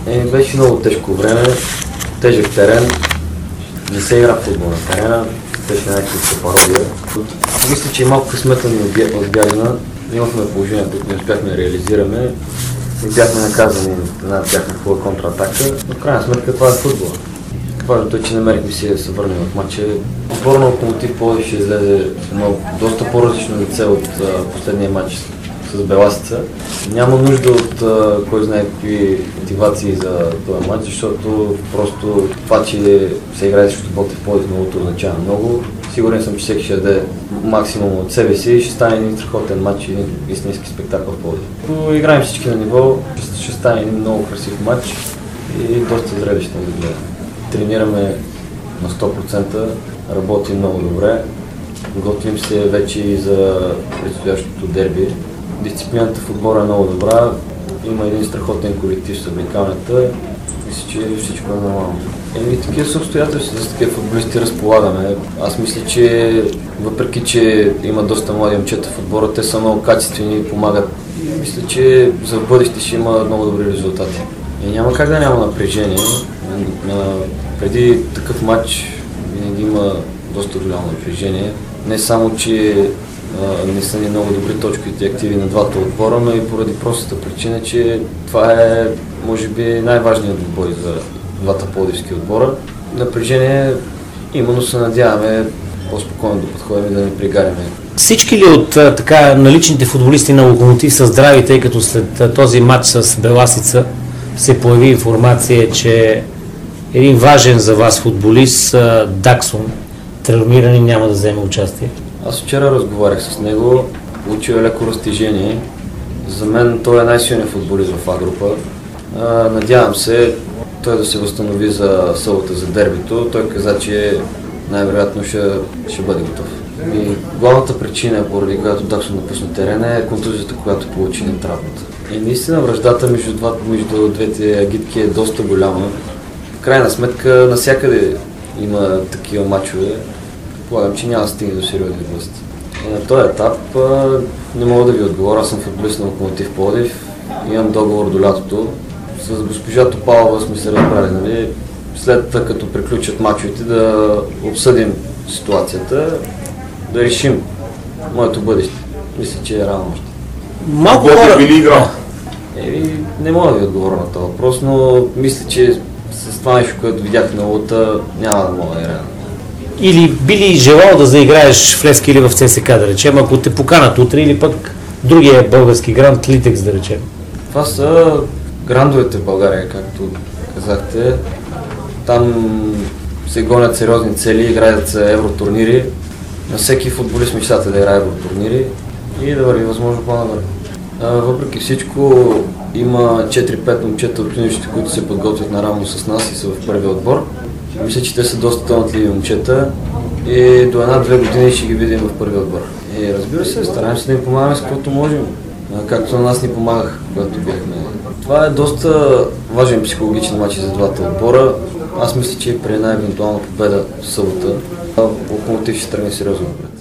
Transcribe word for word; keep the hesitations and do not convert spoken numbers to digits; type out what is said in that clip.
Е, беше много тежко време, тежък терен, не се игра футбол на терена, беше най-чиста пародия. Мисля, че малко късмета ни отбягна, имахме положение, което не успяхме да реализираме и бяхме наказани на тяхна хубава контратака, но в крайна сметка това е футбол. Важното е, че намерихме си да се върнем в матча. Отбор на Локомотив Пловдив ще излезе много, доста по-различно лице от а, последния матч с Беласица. Няма нужда от а, кой знае какви мотивации за този матч, защото просто това, че се играе срещу Ботев Пловдив, многото означава много. Сигурен съм, че всеки ще даде максимум от себе си и ще стане един страхотен матч и един истински спектакъл в Пловдив. Ако играем всички на ниво, ще, ще стане един много красив матч и доста зрелищен да гледаме. Тренираме на сто процента, работим много добре, готвим се вече и за предстоящото дерби. Дисциплината в отбора е много добра, има един страхотен колектив с обикалнята, мисля, че всичко е нормално. Еми, такива са обстоятелства, за такива футболисти разполагаме. Аз мисля, че въпреки, че има доста млади момчета в отбора, те са много качествени и помагат. Мисля, че за бъдеще ще има много добри резултати. И няма как да няма напрежение. Преди такъв матч винаги има доста голямо напрежение. Не само, че а, не са ни много добри точковите активи на двата отбора, но и поради простата причина, че това е, може би, най-важният бой за двата пловдивски отбора. Напрежение има, но се надяваме по-спокойно да подходим и да не пригариме. Всички ли от така наличните футболисти на Локомотив са здрави, тъй като след този матч с Беласица се появи информация, че един важен за вас футболист, Даксон, травмиран и няма да вземе участие? Аз вчера разговарях с него, получил е леко разтежение. За мен той е най-силният футболист в А група. Надявам се той да се възстанови за събота за дербито. Той каза, че най-вероятно ще, ще бъде готов. И главната причина, поради която Даксон напусна терена, е контузията, която получи на травмата. И наистина враждата между, два, между двете агитки е доста голяма. В крайна сметка навсякъде има такива мачове. Полагам, че няма да стигне до сериозни власти. На този етап не мога да ви отговоря, аз съм футболист на Локомотив Пловдив, имам договор до лятото. С госпожа Топалова сме се разбрали, нали, след като приключат мачовете да обсъдим ситуацията, да решим моето бъдеще. Мисля, че е рано още. Малко хора... били играл? Е, не мога да ви отговоря на този въпрос, но мисля, че с това нещо, което видях на лута, няма да мога да играя. Или би ли желал да заиграеш в Левски или в ЦСКА, да речем, ако те поканат утре, или пък другия български гранд, Литекс, да речем? Това са грандовете в България, както казахте. Там се гонят сериозни цели, играят се евротурнири. На всеки футболист мечтата да играе евротурнири и да върви възможно по-нагоре. Въпреки всичко има четири-пет момчета от юношите, които се подготвят наравно с нас и са в първия отбор. Мисля, че те са доста талантливи момчета и до една-две години ще ги видим в първия отбор. И разбира се, стараем се да им помагаме с каквото можем, както на нас ни помагах, когато бяхме. Това е доста важен психологичен матч за двата отбора. Аз мисля, че при една евентуална победа в събота Локомотив ще тръгне сериозно напред.